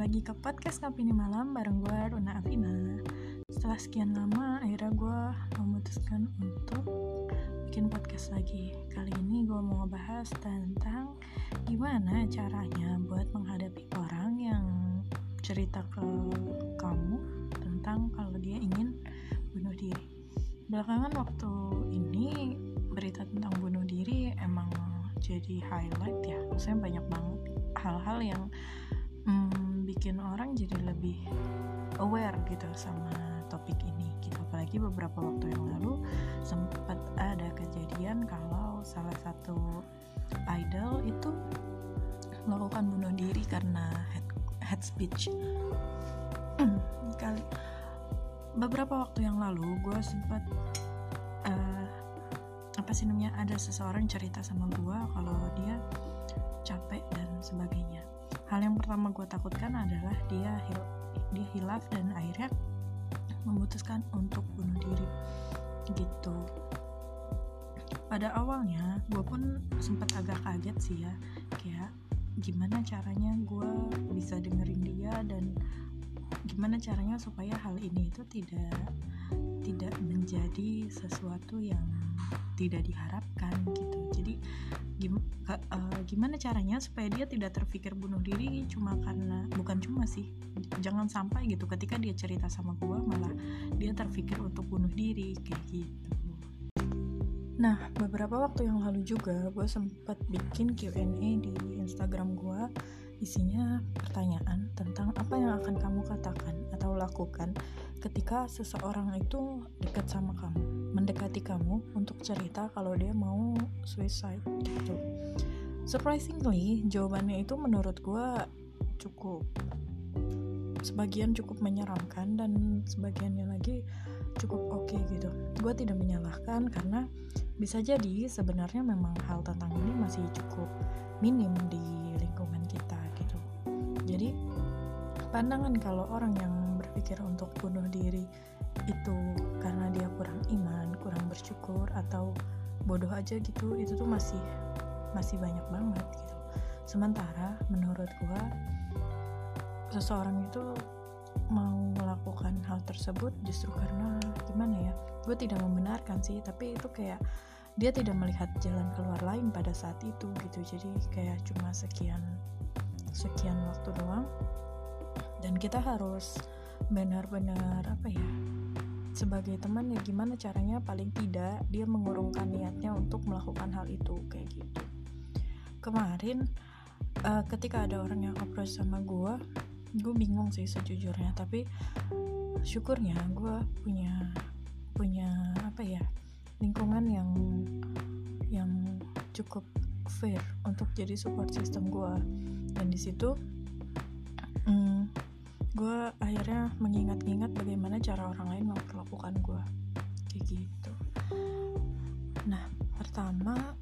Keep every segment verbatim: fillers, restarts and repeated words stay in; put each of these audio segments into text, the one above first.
lagi ke podcast Ngapini Malam bareng gue, Runa Afina. Setelah sekian lama, akhirnya gue memutuskan untuk bikin podcast lagi. Kali ini gue mau ngebahas tentang gimana caranya buat menghadapi orang yang cerita ke kamu tentang kalau dia ingin bunuh diri. Belakangan waktu ini, berita tentang bunuh diri emang jadi highlight ya. Maksudnya banyak banget hal-hal yang hmm, bikin orang jadi lebih aware gitu sama topik ini gitu. Apalagi beberapa waktu yang lalu sempat ada kejadian kalau salah satu idol itu melakukan bunuh diri karena hate, hate speech. Kali beberapa waktu yang lalu gue sempat uh, apa sih namanya ada seseorang cerita sama gue kalau dia capek dan sebagainya. Hal yang pertama gue takutkan adalah dia hil- dia hilaf dan akhirnya memutuskan untuk bunuh diri gitu. Pada awalnya gue pun sempat agak kaget sih ya, kayak gimana caranya gue bisa dengerin dia dan gimana caranya supaya hal ini itu tidak tidak menjadi sesuatu yang tidak diharapkan gitu. Jadi gim, uh, gimana caranya supaya dia tidak terpikir bunuh diri cuma karena, bukan cuma sih, jangan sampai gitu ketika dia cerita sama gue malah dia terpikir untuk bunuh diri kayak gitu. Nah, beberapa waktu yang lalu juga gue sempat bikin Q and A di Instagram gue. Isinya pertanyaan tentang apa yang akan kamu katakan atau lakukan ketika seseorang itu dekat sama kamu, mendekati kamu untuk cerita kalau dia mau suicide gitu. Surprisingly, jawabannya itu menurut gue cukup, sebagian cukup menyeramkan dan sebagiannya lagi cukup oke okay gitu. Gue tidak menyalahkan karena bisa jadi sebenarnya memang hal tentang ini masih cukup minim di lingkungan kita gitu. Jadi pandangan kalau orang yang berpikir untuk bunuh diri itu karena dia kurang iman, kurang bersyukur atau bodoh aja gitu, itu tuh masih masih banyak banget gitu. Sementara menurut gua seseorang itu mau melakukan hal tersebut justru karena gimana ya, gue tidak membenarkan sih, tapi itu kayak dia tidak melihat jalan keluar lain pada saat itu gitu. Jadi kayak cuma sekian sekian waktu doang dan kita harus benar-benar apa ya, sebagai teman ya gimana caranya paling tidak dia mengurungkan niatnya untuk melakukan hal itu kayak gitu. Kemarin uh, ketika ada orang yang approach sama gue, gue bingung sih sejujurnya, tapi syukurnya gue punya punya apa ya, lingkungan yang yang cukup fair untuk jadi support system gue. Dan di situ hmm, gue akhirnya mengingat-ingat bagaimana cara orang lain memperlakukan gue kayak gitu. Nah, pertama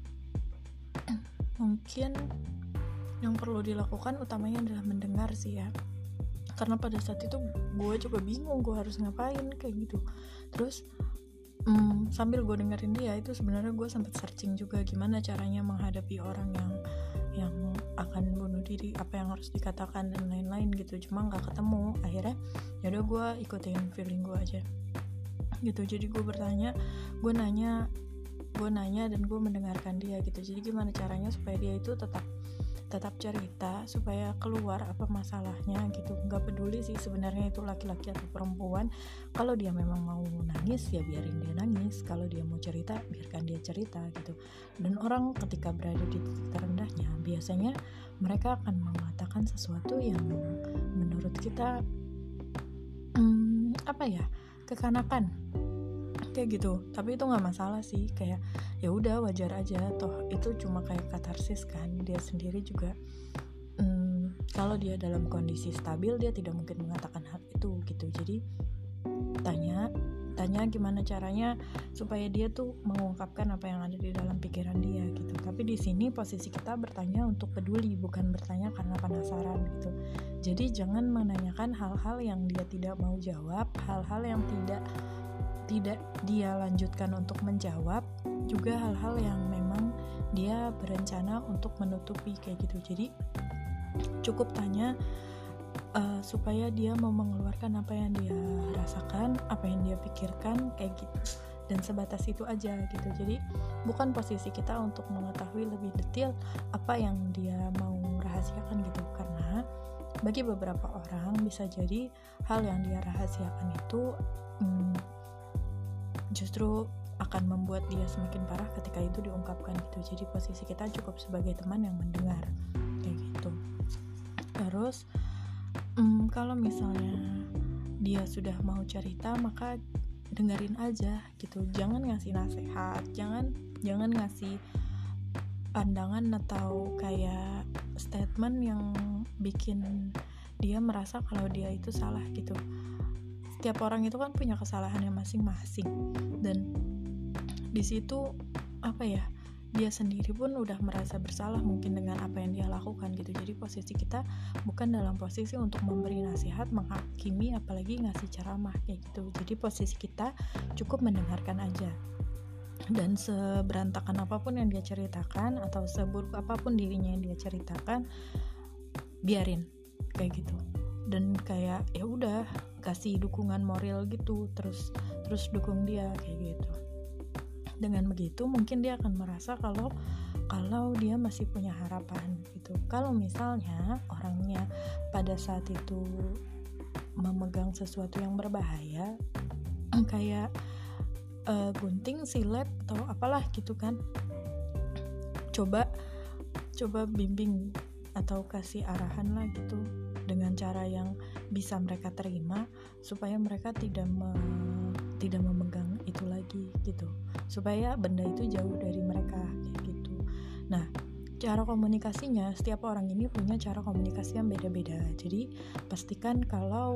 mungkin yang perlu dilakukan utamanya adalah mendengar sih ya, karena pada saat itu gue juga bingung gue harus ngapain kayak gitu. Terus Hmm, sambil gue dengerin dia itu sebenarnya gue sempat searching juga gimana caranya menghadapi orang yang yang akan bunuh diri, apa yang harus dikatakan dan lain-lain gitu. Cuma nggak ketemu. Akhirnya yaudah gue ikutin feeling gue aja gitu. Jadi gue bertanya, gue nanya, gue nanya dan gue mendengarkan dia gitu. Jadi gimana caranya supaya dia itu tetap tetap cerita supaya keluar apa masalahnya gitu. Nggak peduli sih sebenarnya itu laki-laki atau perempuan. Kalau dia memang mau nangis ya biarin dia nangis, kalau dia mau cerita biarkan dia cerita gitu. Dan orang ketika berada di titik terendahnya biasanya mereka akan mengatakan sesuatu yang menurut kita hmm, apa ya, kekanakan kayak gitu. Tapi itu nggak masalah sih, kayak ya udah wajar aja, toh itu cuma kayak katarsis kan. Dia sendiri juga hmm, kalau dia dalam kondisi stabil dia tidak mungkin mengatakan hal itu gitu. Jadi tanya tanya gimana caranya supaya dia tuh mengungkapkan apa yang ada di dalam pikiran dia gitu. Tapi di sini posisi kita bertanya untuk peduli, bukan bertanya karena penasaran gitu. Jadi jangan menanyakan hal-hal yang dia tidak mau jawab, hal-hal yang tidak tidak dia lanjutkan untuk menjawab, juga hal-hal yang memang dia berencana untuk menutupi kayak gitu. Jadi cukup tanya uh, supaya dia mau mengeluarkan apa yang dia rasakan, apa yang dia pikirkan, kayak gitu. Dan sebatas itu aja gitu. Jadi bukan posisi kita untuk mengetahui lebih detail apa yang dia mau rahasiakan gitu, karena bagi beberapa orang bisa jadi hal yang dia rahasiakan itu hmm, justru akan membuat dia semakin parah ketika itu diungkapkan gitu. Jadi posisi kita cukup sebagai teman yang mendengar kayak gitu. Terus hmm, kalau misalnya dia sudah mau cerita, maka dengerin aja gitu. Jangan ngasih nasihat, jangan jangan ngasih pandangan atau kayak statement yang bikin dia merasa kalau dia itu salah gitu. Setiap orang itu kan punya kesalahannya masing-masing, dan di situ apa ya, dia sendiri pun udah merasa bersalah mungkin dengan apa yang dia lakukan gitu. Jadi posisi kita bukan dalam posisi untuk memberi nasihat, menghakimi, apalagi ngasih ceramah kayak gitu. Jadi posisi kita cukup mendengarkan aja. Dan seberantakan apapun yang dia ceritakan atau seburuk apapun dirinya yang dia ceritakan, biarin kayak gitu. Dan kayak ya udah kasih dukungan moral gitu, terus terus dukung dia kayak gitu. Dengan begitu mungkin dia akan merasa kalau kalau dia masih punya harapan gitu. Kalau misalnya orangnya pada saat itu memegang sesuatu yang berbahaya kayak uh, gunting, silet atau apalah gitu kan, coba coba bimbing atau kasih arahan lah gitu dengan cara yang bisa mereka terima, supaya mereka tidak me- tidak memegang itu lagi gitu, supaya benda itu jauh dari mereka kayak gitu. Nah, cara komunikasinya, setiap orang ini punya cara komunikasi yang beda-beda. Jadi pastikan kalau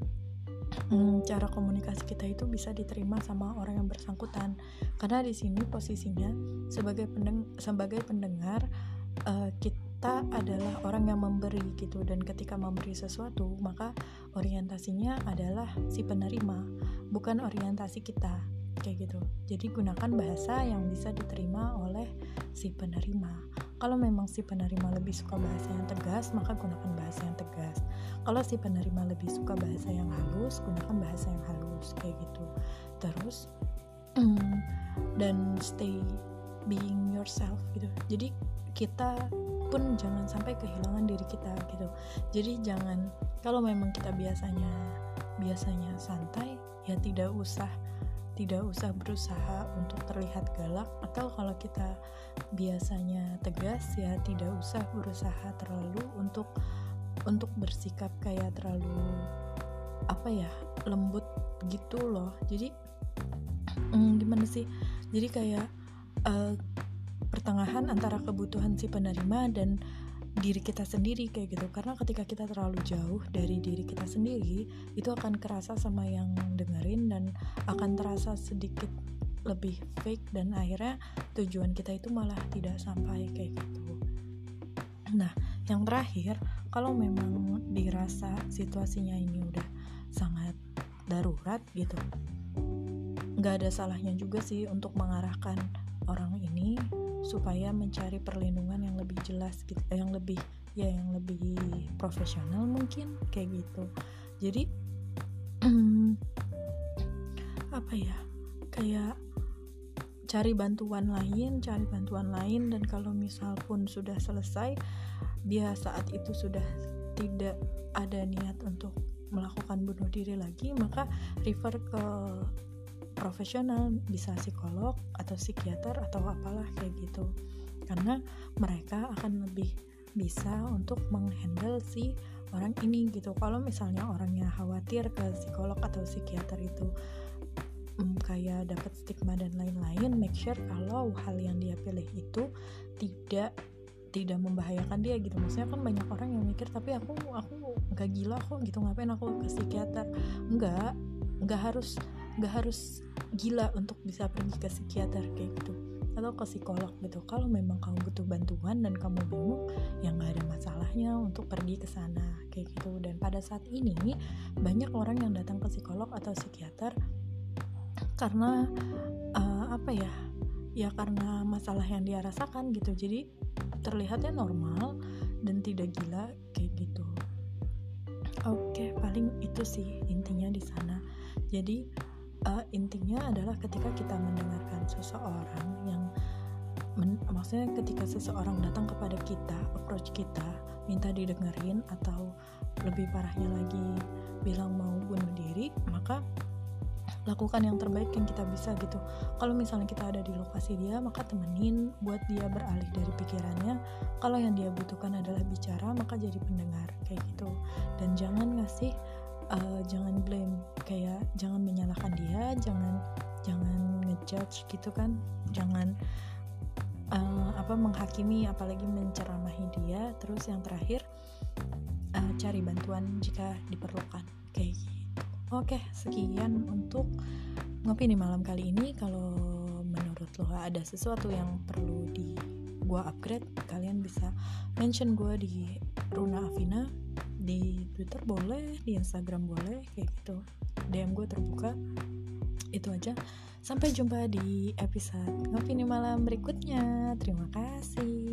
hmm, cara komunikasi kita itu bisa diterima sama orang yang bersangkutan, karena di sini posisinya sebagai pendeng- sebagai pendengar, uh, kita kita adalah orang yang memberi gitu, dan ketika memberi sesuatu maka orientasinya adalah si penerima, bukan orientasi kita kayak gitu. Jadi gunakan bahasa yang bisa diterima oleh si penerima. Kalau memang si penerima lebih suka bahasa yang tegas, maka gunakan bahasa yang tegas. Kalau si penerima lebih suka bahasa yang halus, gunakan bahasa yang halus kayak gitu. Terus mm, dan stay being yourself gitu. Jadi kita pun jangan sampai kehilangan diri kita gitu. Jadi jangan, kalau memang kita biasanya biasanya santai, ya tidak usah tidak usah berusaha untuk terlihat galak, atau kalau kita biasanya tegas, ya tidak usah berusaha terlalu untuk untuk bersikap kayak terlalu apa ya, lembut gitu loh. Jadi hmm, gimana sih? Jadi kayak uh, pertengahan antara kebutuhan si penerima dan diri kita sendiri kayak gitu. Karena ketika kita terlalu jauh dari diri kita sendiri, itu akan kerasa sama yang dengerin dan akan terasa sedikit lebih fake, dan akhirnya tujuan kita itu malah tidak sampai kayak gitu. Nah, yang terakhir, kalau memang dirasa situasinya ini udah sangat darurat gitu, nggak ada salahnya juga sih untuk mengarahkan orang ini supaya mencari perlindungan yang lebih jelas gitu, yang lebih ya yang lebih profesional mungkin kayak gitu. Jadi apa ya, kayak cari bantuan lain, cari bantuan lain dan kalau misal pun sudah selesai, dia saat itu sudah tidak ada niat untuk melakukan bunuh diri lagi, maka refer ke profesional, bisa psikolog atau psikiater atau apalah kayak gitu, karena mereka akan lebih bisa untuk menghandle si orang ini gitu. Kalau misalnya orangnya khawatir ke psikolog atau psikiater itu hmm, kayak dapat stigma dan lain-lain, make sure kalau hal yang dia pilih itu tidak tidak membahayakan dia gitu. Maksudnya kan banyak orang yang mikir, tapi aku aku nggak gila kok gitu, ngapain aku ke psikiater? Enggak, nggak harus nggak harus gila untuk bisa pergi ke psikiater kayak gitu atau ke psikolog gitu. Kalau memang kamu butuh bantuan dan kamu bingung, ya nggak ada masalahnya untuk pergi ke sana kayak gitu. Dan pada saat ini banyak orang yang datang ke psikolog atau psikiater karena uh, apa ya ya karena masalah yang dia rasakan gitu, jadi terlihatnya normal dan tidak gila kayak gitu. Oke, paling itu sih intinya di sana. Jadi uh, intinya adalah ketika kita mendengarkan seseorang yang men- maksudnya ketika seseorang datang kepada kita, approach kita, minta didengerin atau lebih parahnya lagi bilang mau bunuh diri, maka lakukan yang terbaik yang kita bisa gitu. Kalau misalnya kita ada di lokasi dia, maka temenin buat dia beralih dari pikirannya. Kalau yang dia butuhkan adalah bicara, maka jadi pendengar kayak gitu. Dan jangan ngasih uh, jangan blame, kayak jangan menyalahkan dia, jangan jangan ngejudge gitu kan, jangan uh, apa menghakimi apalagi menceramahi dia. Terus yang terakhir, uh, cari bantuan jika diperlukan kayak gitu. Oke, sekian untuk ngopi di malam kali ini. Kalau menurut lo ada sesuatu yang perlu di gua upgrade, kalian bisa mention gua di Runa Afina, di Twitter boleh, di Instagram boleh, kayak gitu. D M gua terbuka. Itu aja. Sampai jumpa di episode ngopi di malam berikutnya. Terima kasih.